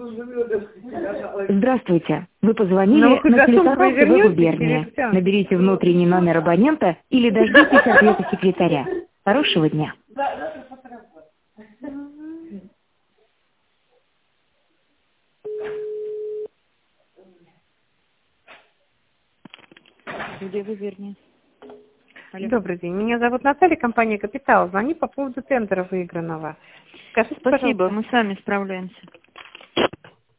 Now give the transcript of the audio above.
Здравствуйте. Вы позвонили на телефон ТВ губернии. Наберите внутренний номер абонента или дождитесь ответа секретаря. Хорошего дня. Где губерния? Добрый день. Меня зовут Наталья, компания «Капитал». Звоню по поводу тендера выигранного. Скажите, Спасибо, пожалуйста. мы сами справляемся.